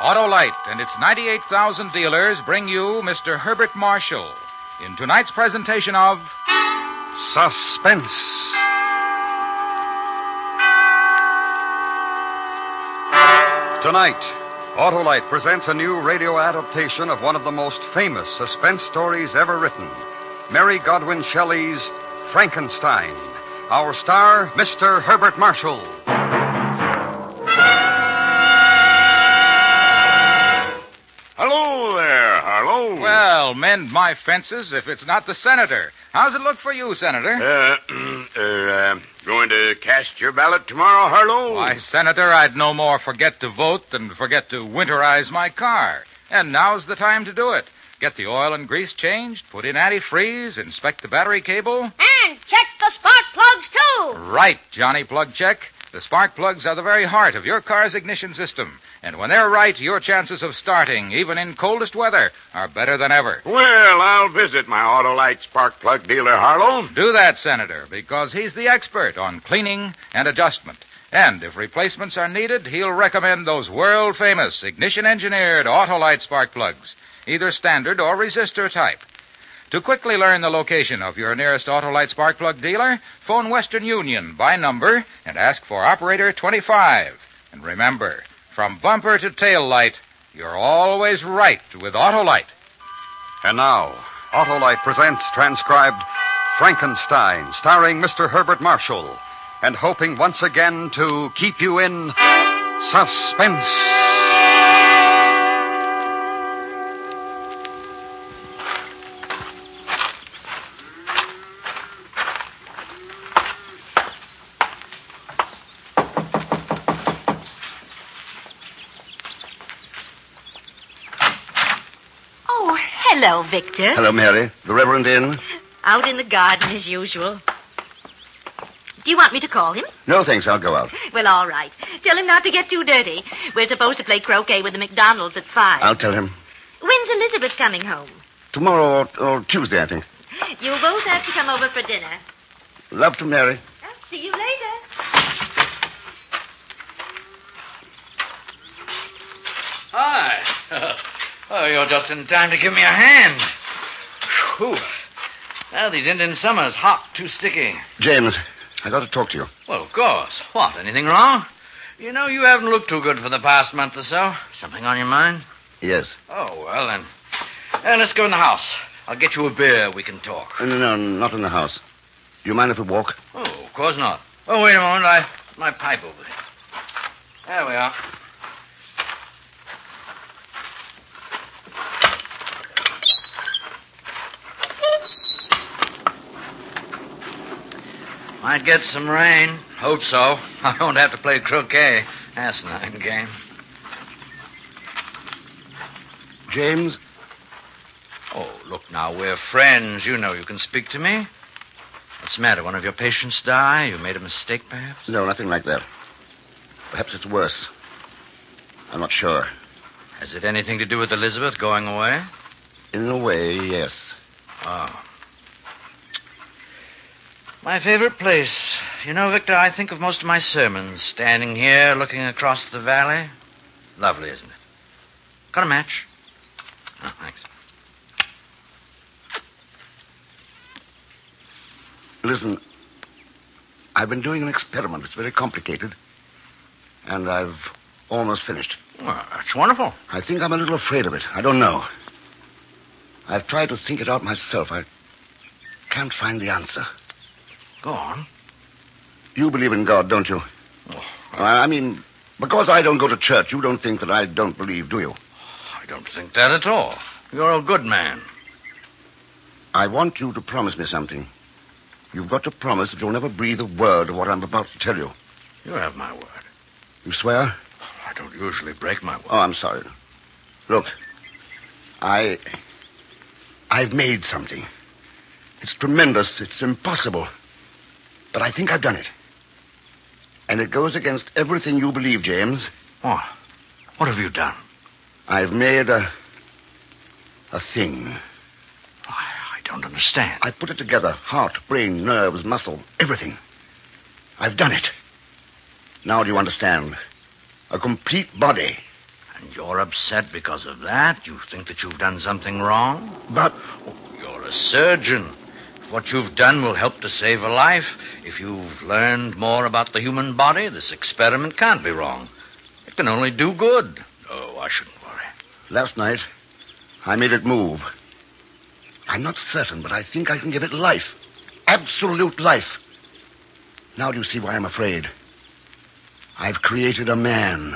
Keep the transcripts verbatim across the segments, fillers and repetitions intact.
Autolite and its ninety-eight thousand dealers bring you Mister Herbert Marshall in tonight's presentation of Suspense. Tonight, Autolite presents a new radio adaptation of one of the most famous suspense stories ever written, Mary Godwin Shelley's Frankenstein. Our star, Mister Herbert Marshall. Hello there, Harlow. Well, mend my fences if it's not the Senator. How's it look for you, Senator? Uh, uh, going to cast your ballot tomorrow, Harlow? Why, Senator, I'd no more forget to vote than forget to winterize my car. And now's the time to do it. Get the oil and grease changed, put in antifreeze, inspect the battery cable. And check the spark plugs, too. Right, Johnny Plug Check. The spark plugs are the very heart of your car's ignition system. And when they're right, your chances of starting, even in coldest weather, are better than ever. Well, I'll visit my Autolite spark plug dealer, Harlow. Do that, Senator, because he's the expert on cleaning and adjustment. And if replacements are needed, he'll recommend those world-famous ignition-engineered Autolite spark plugs, either standard or resistor type. To quickly learn the location of your nearest Autolite spark plug dealer, phone Western Union by number and ask for operator twenty-five. And remember, from bumper to tail light, you're always right with Autolite. And now, Autolite presents transcribed Frankenstein, starring Mister Herbert Marshall, and hoping once again to keep you in suspense. Hello, Victor. Hello, Mary. The Reverend in? Out in the garden as usual. Do you want me to call him? No, thanks. I'll go out. Well, all right. Tell him not to get too dirty. We're supposed to play croquet with the McDonalds at five. I'll tell him. When's Elizabeth coming home? Tomorrow or, or Tuesday, I think. You'll both have to come over for dinner. Love to Mary. I'll see you later. Hi. Oh, you're just in time to give me a hand. Whew. Well, these Indian summers, hot, too sticky. James, I got to talk to you. Well, of course. What, anything wrong? You know, you haven't looked too good for the past month or so. Something on your mind? Yes. Oh, well, then. Uh, let's go in the house. I'll get you a beer. We can talk. No, no, no, not in the house. Do you mind if we walk? Oh, of course not. Oh, wait a moment. I my pipe over there. There we are. Might get some rain. Hope so. I won't have to play croquet. Asinine game. James? Oh, look now, we're friends. You know you can speak to me. What's the matter? One of your patients die? You made a mistake, perhaps? No, nothing like that. Perhaps it's worse. I'm not sure. Has it anything to do with Elizabeth going away? In a way, yes. Oh. My favorite place. You know, Victor, I think of most of my sermons standing here looking across the valley. Lovely, isn't it? Got a match? Oh, thanks. Listen, I've been doing an experiment. It's very complicated. And I've almost finished. Well, that's wonderful. I think I'm a little afraid of it. I don't know. I've tried to think it out myself. I can't find the answer. Go on. You believe in God, don't you? Oh, I mean, because I don't go to church, you don't think that I don't believe, do you? I don't think that at all. You're a good man. I want you to promise me something. You've got to promise that you'll never breathe a word of what I'm about to tell you. You have my word. You swear? I don't usually break my word. Oh, I'm sorry. Look, I... I've made something. It's tremendous. It's impossible. But I think I've done it. And it goes against everything you believe, James. What? What have you done? I've made a... a thing. I, I don't understand. I put it together. Heart, brain, nerves, muscle, everything. I've done it. Now do you understand? A complete body. And you're upset because of that? You think that you've done something wrong? But... Oh, you're a surgeon. If what you've done will help to save a life, if you've learned more about the human body, this experiment can't be wrong. It can only do good. Oh, I shouldn't worry. Last night, I made it move. I'm not certain, but I think I can give it life. Absolute life. Now do you see why I'm afraid? I've created a man.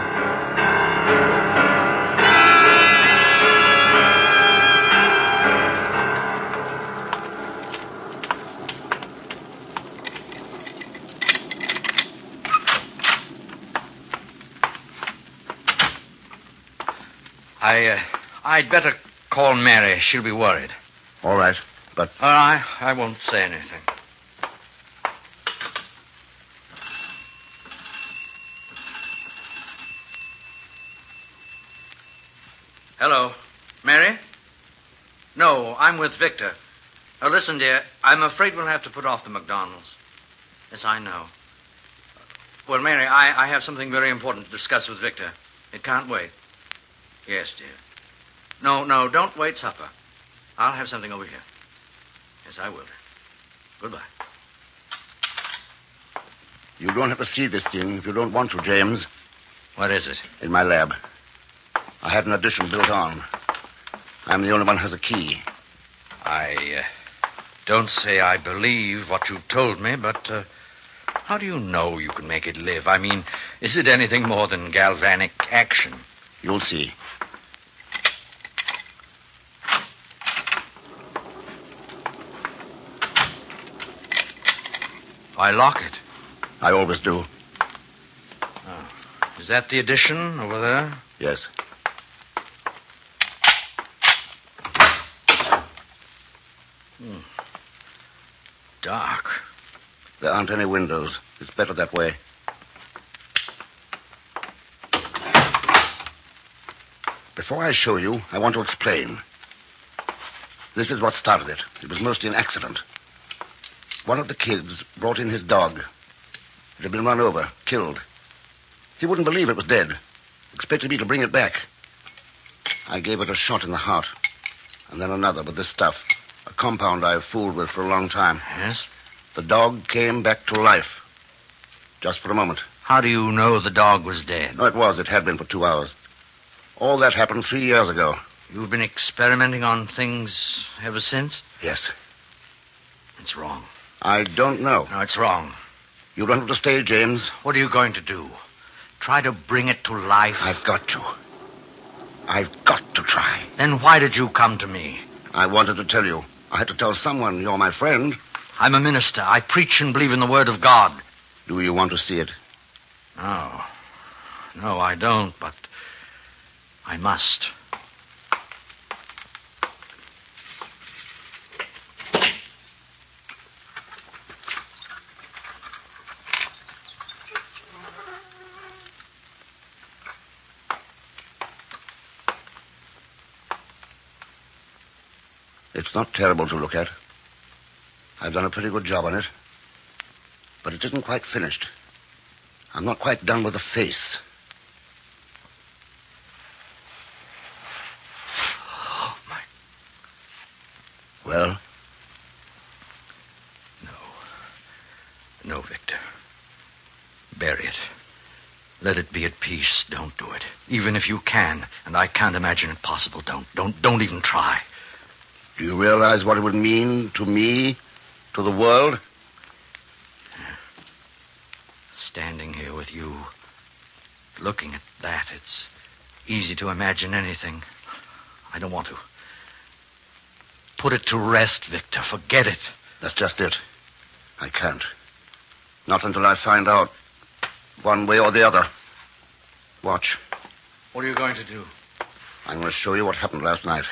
I, uh, I'd better call Mary. She'll be worried. All right, but... Uh, I, I won't say anything. Hello. Mary? No, I'm with Victor. Now, listen, dear, I'm afraid we'll have to put off the McDonald's. Yes, I know. Well, Mary, I, I have something very important to discuss with Victor. It can't wait. Yes, dear. No, no, don't wait supper. I'll have something over here. Yes, I will, dear. Goodbye. You don't have to see this thing if you don't want to, James. What is it? In my lab. I had an addition built on. I'm the only one who has a key. I uh, don't say I believe what you told me, but uh, how do you know you can make it live? I mean, is it anything more than galvanic action? You'll see. Why lock it? I always do. Oh. Is that the addition over there? Yes. Hmm. Dark. There aren't any windows. It's better that way. Before I show you, I want to explain. This is what started it. It was mostly an accident. One of the kids brought in his dog. It had been run over, killed. He wouldn't believe it was dead. Expected me to bring it back. I gave it a shot in the heart. And then another with this stuff. A compound I've fooled with for a long time. Yes? The dog came back to life. Just for a moment. How do you know the dog was dead? No, it was. It had been for two hours. All that happened three years ago. You've been experimenting on things ever since? Yes. It's wrong. I don't know. No, it's wrong. You don't have to stay, James. What are you going to do? Try to bring it to life? I've got to. I've got to try. Then why did you come to me? I wanted to tell you. I had to tell someone you're my friend. I'm a minister. I preach and believe in the word of God. Do you want to see it? No. No, I don't, but I must. It's not terrible to look at. I've done a pretty good job on it. But it isn't quite finished. I'm not quite done with the face. Oh, my. Well? No. No, Victor. Bury it. Let it be at peace. Don't do it. Even if you can, and I can't imagine it possible, don't. Don't, don't even try. Do you realize what it would mean to me, to the world? Standing here with you, looking at that, it's easy to imagine anything. I don't want to. Put it to rest, Victor. Forget it. That's just it. I can't. Not until I find out one way or the other. Watch. What are you going to do? I'm going to show you what happened last night.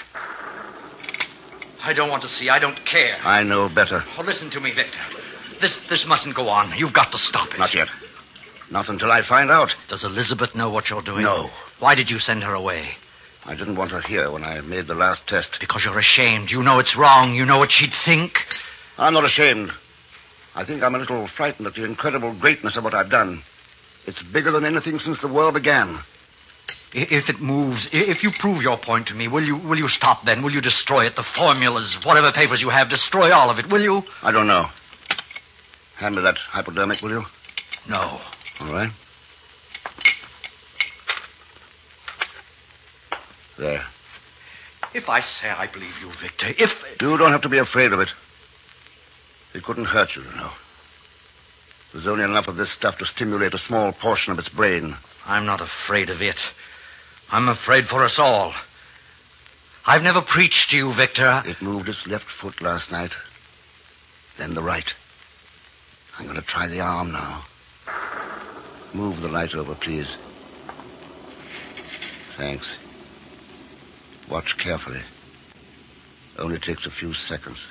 I don't want to see. I don't care. I know better. Oh, listen to me, Victor. This this mustn't go on. You've got to stop it. Not yet. Not until I find out. Does Elizabeth know what you're doing? No. Why did you send her away? I didn't want her here when I made the last test. Because you're ashamed. You know it's wrong. You know what she'd think. I'm not ashamed. I think I'm a little frightened at the incredible greatness of what I've done. It's bigger than anything since the world began. If it moves, if you prove your point to me, will you will you stop then? Will you destroy it? The formulas, whatever papers you have, destroy all of it, will you? I don't know. Hand me that hypodermic, will you? No. All right. There. If I say I believe you, Victor, if... You don't have to be afraid of it. It couldn't hurt you, you know. There's only enough of this stuff to stimulate a small portion of its brain. I'm not afraid of it. I'm afraid for us all. I've never preached to you, Victor. It moved its left foot last night. Then the right. I'm going to try the arm now. Move the light over, please. Thanks. Watch carefully. Only takes a few seconds.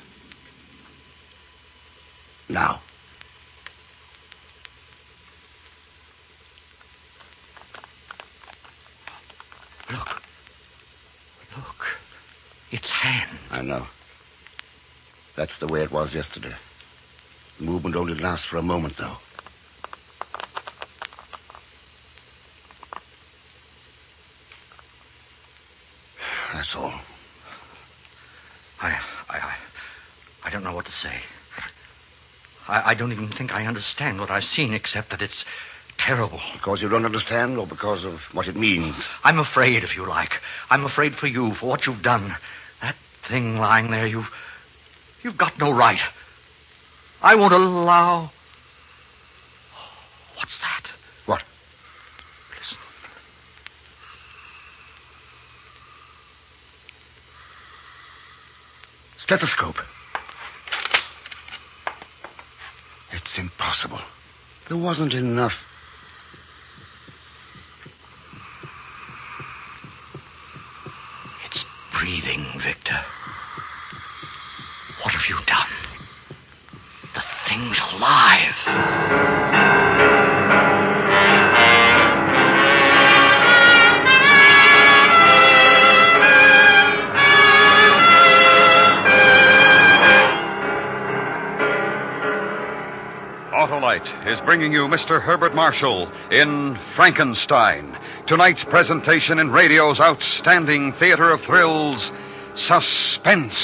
Now. Look. Look. It's hand. I know. That's the way it was yesterday. The movement only lasts for a moment, though. That's all. I, I, I, I don't know what to say. I, I don't even think I understand what I've seen, except that it's terrible. Because you don't understand, or because of what it means? I'm afraid, if you like. I'm afraid for you, for what you've done. That thing lying there, you've, you've got no right. I won't allow... What's that? What? Listen. Stethoscope. It's impossible. There wasn't enough. It's breathing, Victor. What have you done? The thing's alive. Autolite is bringing you Mister Herbert Marshall in Frankenstein. Tonight's presentation in radio's outstanding theater of thrills, Suspense.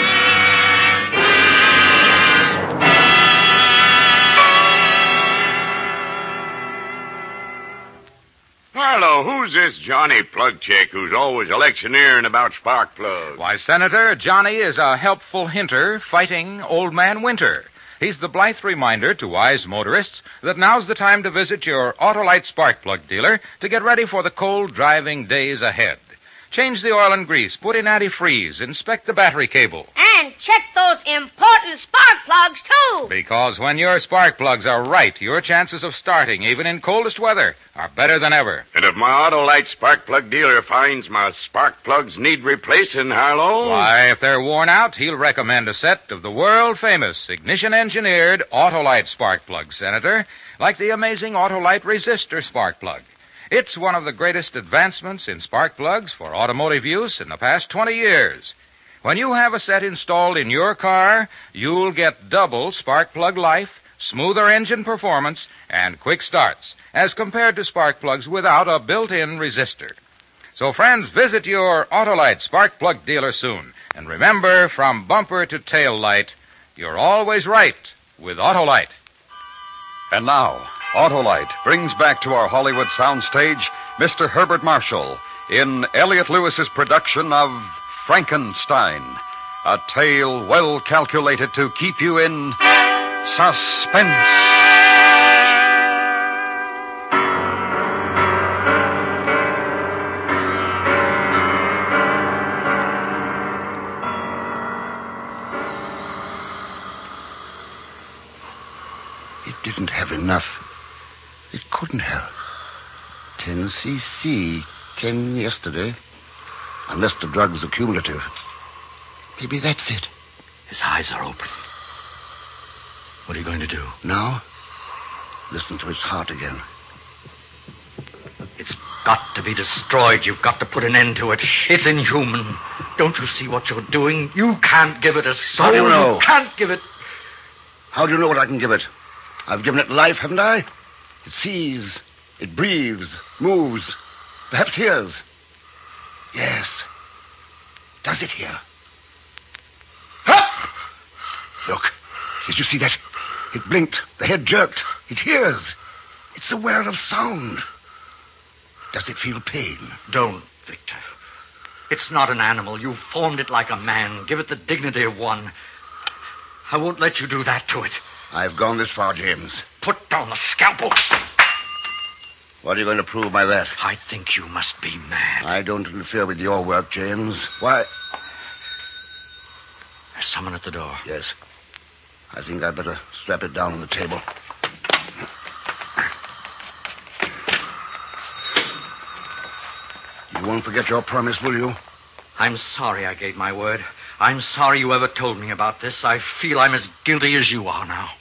Harlow, who's this Johnny Plugcheck who's always electioneering about spark plugs? Why, Senator, Johnny is a helpful hinter fighting Old Man Winter. He's the blithe reminder to wise motorists that now's the time to visit your Autolite spark plug dealer to get ready for the cold driving days ahead. Change the oil and grease, put in antifreeze, inspect the battery cable. And check those important spark plugs, too. Because when your spark plugs are right, your chances of starting, even in coldest weather, are better than ever. And if my Autolite spark plug dealer finds my spark plugs need replacing, Harlow... Why, if they're worn out, he'll recommend a set of the world-famous ignition-engineered Autolite spark plugs, Senator, like the amazing Autolite resistor spark plug. It's one of the greatest advancements in spark plugs for automotive use in the past twenty years. When you have a set installed in your car, you'll get double spark plug life, smoother engine performance, and quick starts, as compared to spark plugs without a built-in resistor. So, friends, visit your Autolite spark plug dealer soon. And remember, from bumper to tail light, you're always right with Autolite. And now, Autolite brings back to our Hollywood soundstage Mister Herbert Marshall in Elliot Lewis's production of Frankenstein, a tale well calculated to keep you in suspense. It didn't have enough. It couldn't have. ten C C, ten yesterday. Unless the drug's accumulative. Maybe that's it. His eyes are open. What are you going to do? Now, listen to his heart again. It's got to be destroyed. You've got to put an end to it. It's inhuman. Don't you see what you're doing? You can't give it a soul. How do you know? You can't give it... How do you know what I can give it? I've given it life, haven't I? It sees, it breathes, moves. Perhaps hears. Yes. Does it hear? Huh? Look. Did you see that? It blinked. The head jerked. It hears. It's aware of sound. Does it feel pain? Don't, Victor. It's not an animal. You've formed it like a man. Give it the dignity of one. I won't let you do that to it. I've gone this far, James. Put down the scalpel. What are you going to prove by that? I think you must be mad. I don't interfere with your work, James. Why? There's someone at the door. Yes. I think I'd better strap it down on the table. You won't forget your promise, will you? I'm sorry I gave my word. I'm sorry you ever told me about this. I feel I'm as guilty as you are now.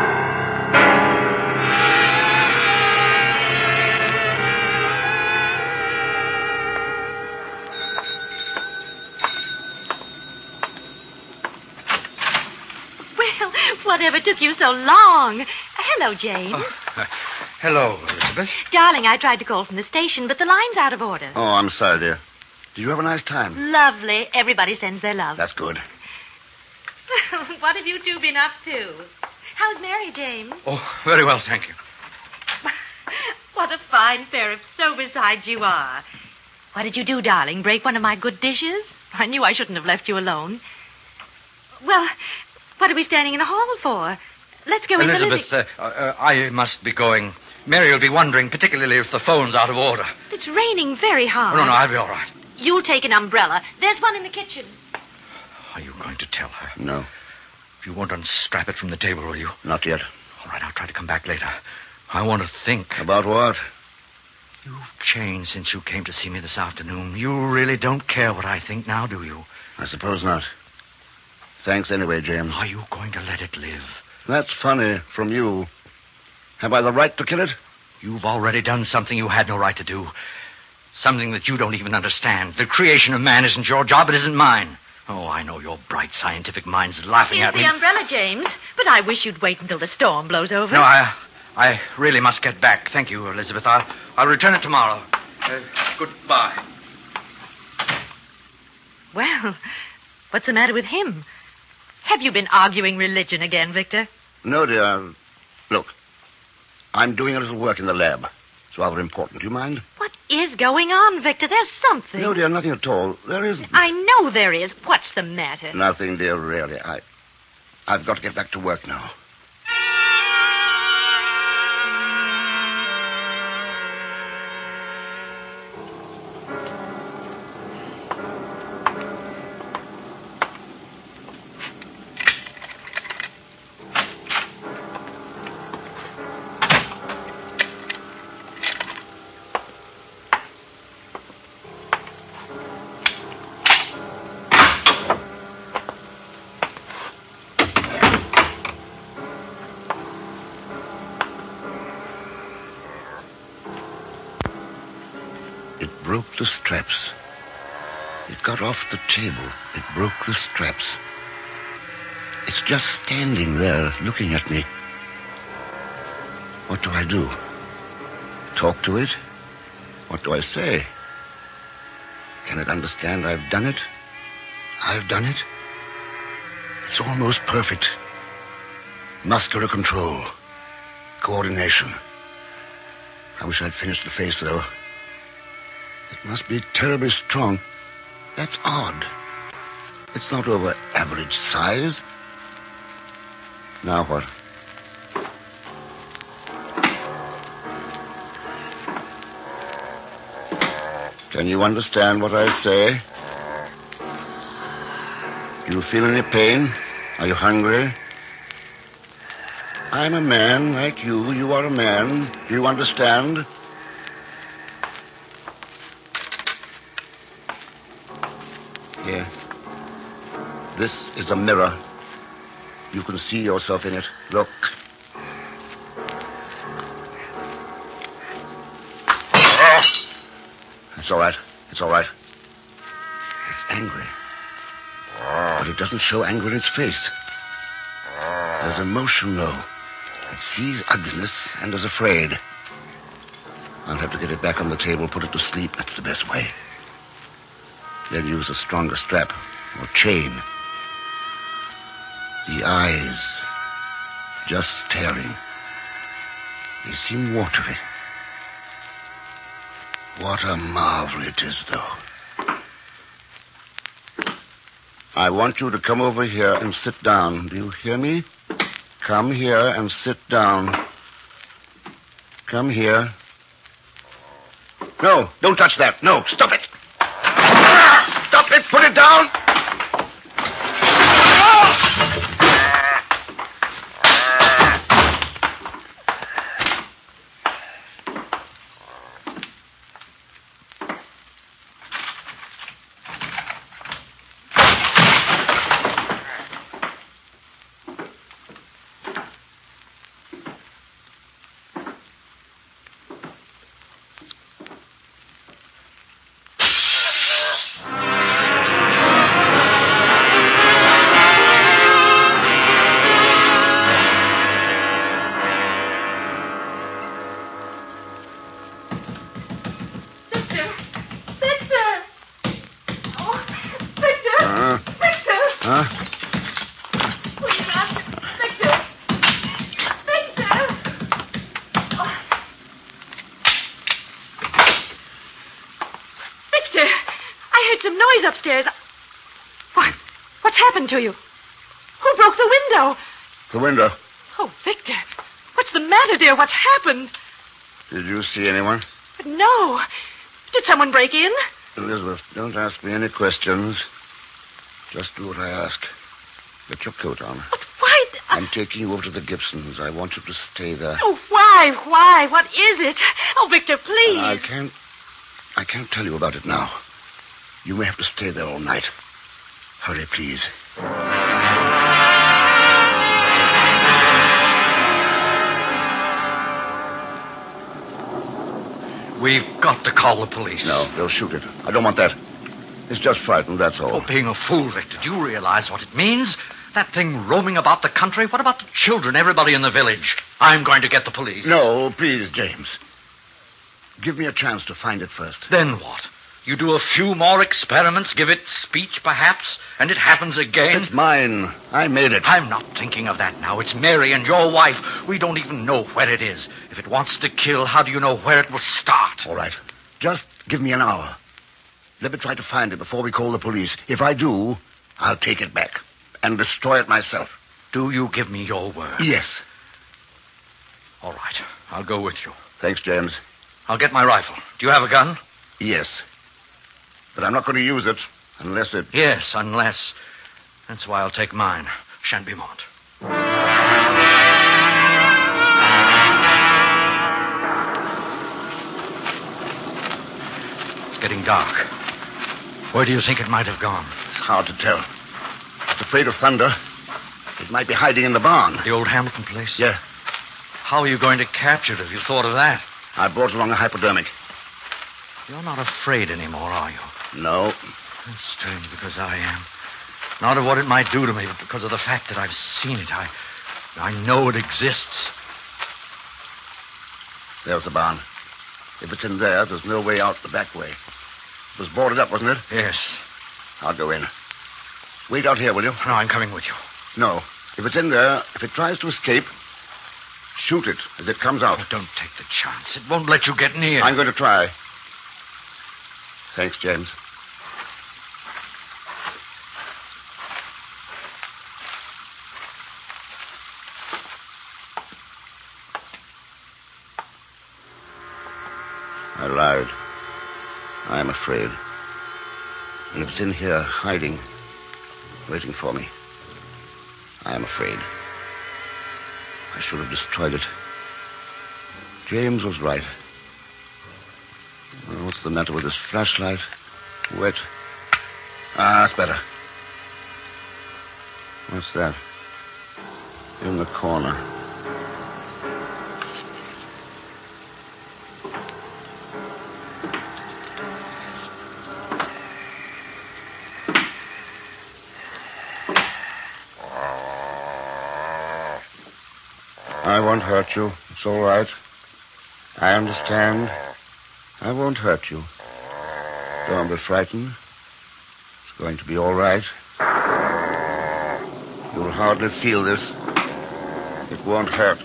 Well, whatever took you so long? Hello, James. Oh, uh, hello, Elizabeth. Darling, I tried to call from the station, but the line's out of order. Oh, I'm sorry, dear. Did you have a nice time? Lovely. Everybody sends their love. That's good. What have you two been up to? How's Mary, James? Oh, very well, thank you. What a fine pair of sober-sides you are. What did you do, darling? Break one of my good dishes? I knew I shouldn't have left you alone. Well, what are we standing in the hall for? Let's go in the living... Elizabeth, uh, uh, I must be going. Mary will be wondering, particularly if the phone's out of order. It's raining very hard. Oh, no, no, I'll be all right. You'll take an umbrella. There's one in the kitchen. Are you going to tell her? No. You won't unstrap it from the table, will you? Not yet. All right, I'll try to come back later. I want to think. About what? You've changed since you came to see me this afternoon. You really don't care what I think now, do you? I suppose not. Thanks anyway, James. Are you going to let it live? That's funny from you. Have I the right to kill it? You've already done something you had no right to do. Something that you don't even understand. The creation of man isn't your job, it isn't mine. Oh, I know your bright scientific mind's laughing Here's at me. the umbrella, James. But I wish you'd wait until the storm blows over. No, I I really must get back. Thank you, Elizabeth. I'll, I'll return it tomorrow. Uh, goodbye. Well, what's the matter with him? Have you been arguing religion again, Victor? No, dear. Look, I'm doing a little work in the lab. It's rather important. Do you mind? What is going on, Victor? There's something. No, dear, nothing at all. There isn't. I know there is. What's the matter? Nothing, dear, really. I, I've got to get back to work now. Broke the straps. It got off the table. It broke the straps. It's just standing there looking at me. What do I do? Talk to it? What do I say? Can it understand I've done it? I've done it? It's almost perfect. Muscular control. Coordination. I wish I'd finished the face, though. It must be terribly strong. That's odd. It's not over average size. Now what? Can you understand what I say? Do you feel any pain? Are you hungry? I'm a man like you. You are a man. Do you understand? Here. This is a mirror. You can see yourself in it. Look. It's all right. It's all right. It's angry. But it doesn't show anger in its face. There's emotion, though. It sees ugliness and is afraid. I'll have to get it back on the table, put it to sleep. That's the best way. Then use a stronger strap or chain. The eyes, just staring. They seem watery. What a marvel it is, though. I want you to come over here and sit down. Do you hear me? Come here and sit down. Come here. No, don't touch that. No, stop it. Stop it. Put it down. Upstairs. What? What's happened to you? Who broke the window? The window. Oh, Victor. What's the matter, dear? What's happened? Did you see anyone? No. Did someone break in? Elizabeth, don't ask me any questions. Just do what I ask. Get your coat on. But why? I'm taking you over to the Gibsons. I want you to stay there. Oh, why? Why? What is it? Oh, Victor, please. I can't... I can't tell you about it now. You may have to stay there all night. Hurry, please. We've got to call the police. No, they'll shoot it. I don't want that. It's just frightened, that's all. Oh, being a fool, Victor. Do you realize what it means? That thing roaming about the country? What about the children, everybody in the village? I'm going to get the police. No, please, James. Give me a chance to find it first. Then what? You do a few more experiments, give it speech, perhaps, and it happens again? It's mine. I made it. I'm not thinking of that now. It's Mary and your wife. We don't even know where it is. If it wants to kill, how do you know where it will start? All right. Just give me an hour. Let me try to find it before we call the police. If I do, I'll take it back and destroy it myself. Do you give me your word? Yes. All right. I'll go with you. Thanks, James. I'll get my rifle. Do you have a gun? Yes. But I'm not going to use it unless it... Yes, unless. That's why I'll take mine. Shan't be Mont. It's getting dark. Where do you think it might have gone? It's hard to tell. It's afraid of thunder. It might be hiding in the barn. The old Hamilton place? Yeah. How are you going to capture it? Have you thought of that? I brought along a hypodermic. You're not afraid anymore, are you? No. That's strange, because I am. Not of what it might do to me, but because of the fact that I've seen it. I, I know it exists. There's the barn. If it's in there, there's no way out the back way. It was boarded up, wasn't it? Yes. I'll go in. Wait out here, will you? No, I'm coming with you. No. If it's in there, if it tries to escape, shoot it as it comes out. Oh, don't take the chance. It won't let you get near. I'm going to try. Thanks, James. I lied. I am afraid. And if it's in here, hiding, waiting for me, I am afraid. I should have destroyed it. James was right. Well, what's the matter with this flashlight? Wet. Ah, that's better. What's that? In the corner. I won't hurt you. It's all right. I understand. I won't hurt you. Don't be frightened. It's going to be all right. You'll hardly feel this. It won't hurt.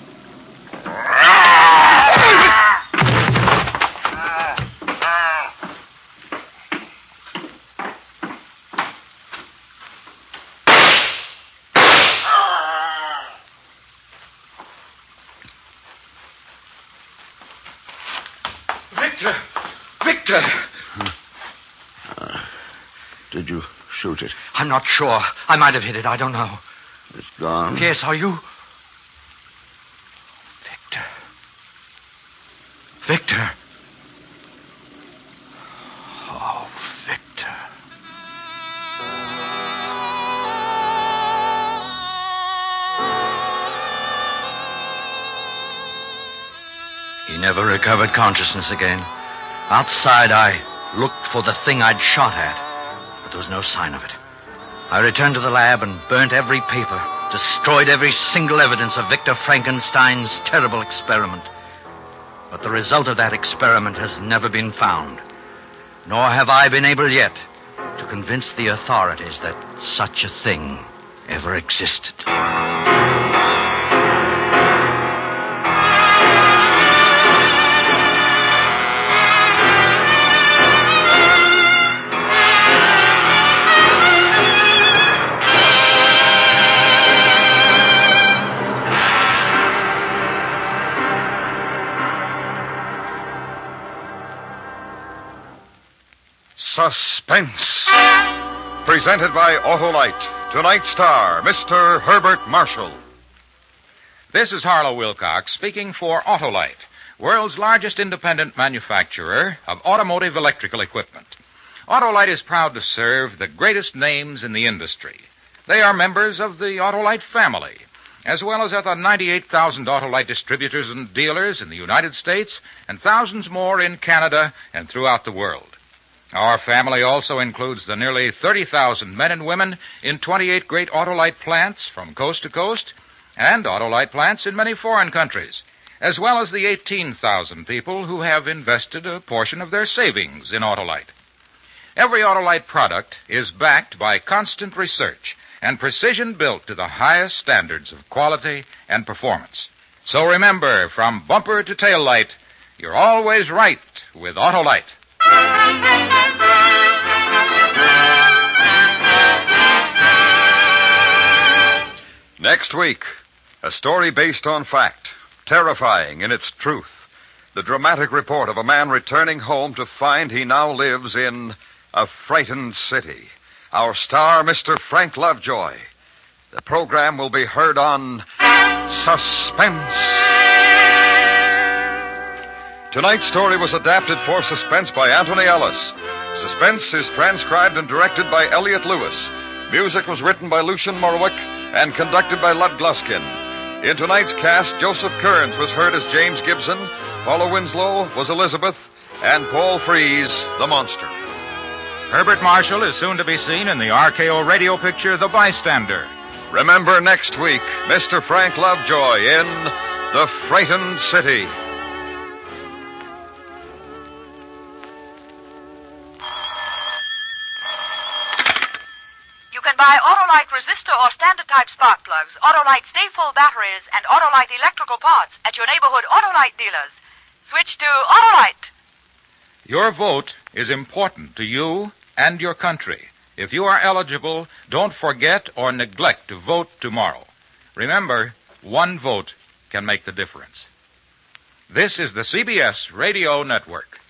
Victor! Victor! Uh, did you shoot it? I'm not sure. I might have hit it. I don't know. It's gone? Yes, are you? Victor. Victor. Oh, Victor. He never recovered consciousness again. Outside, I looked for the thing I'd shot at, but there was no sign of it. I returned to the lab and burnt every paper, destroyed every single evidence of Victor Frankenstein's terrible experiment. But the result of that experiment has never been found, nor have I been able yet to convince the authorities that such a thing ever existed. Suspense. Presented by Autolite. Tonight's star, Mister Herbert Marshall. This is Harlow Wilcox speaking for Autolite, world's largest independent manufacturer of automotive electrical equipment. Autolite is proud to serve the greatest names in the industry. They are members of the Autolite family, as well as other ninety-eight thousand Autolite distributors and dealers in the United States and thousands more in Canada and throughout the world. Our family also includes the nearly thirty thousand men and women in twenty-eight great Autolite plants from coast to coast and Autolite plants in many foreign countries, as well as the eighteen thousand people who have invested a portion of their savings in Autolite. Every Autolite product is backed by constant research and precision built to the highest standards of quality and performance. So remember, from bumper to tail light, you're always right with Autolite. Next week, a story based on fact, terrifying in its truth. The dramatic report of a man returning home to find he now lives in a frightened city. Our star, Mister Frank Lovejoy. The program will be heard on Suspense. Tonight's story was adapted for Suspense by Anthony Ellis. Suspense is transcribed and directed by Elliot Lewis. Music was written by Lucian Morwick and conducted by Lud Gluskin. In tonight's cast, Joseph Kearns was heard as James Gibson, Paula Winslow was Elizabeth, and Paul Frees, the monster. Herbert Marshall is soon to be seen in the R K O radio picture, The Bystander. Remember next week, Mister Frank Lovejoy in The Frightened City. You can buy Autolite resistor or standard type spark plugs, Autolite stay-full batteries, and Autolite electrical parts at your neighborhood Autolite dealers. Switch to Autolite. Your vote is important to you and your country. If you are eligible, don't forget or neglect to vote tomorrow. Remember, one vote can make the difference. This is the C B S Radio Network.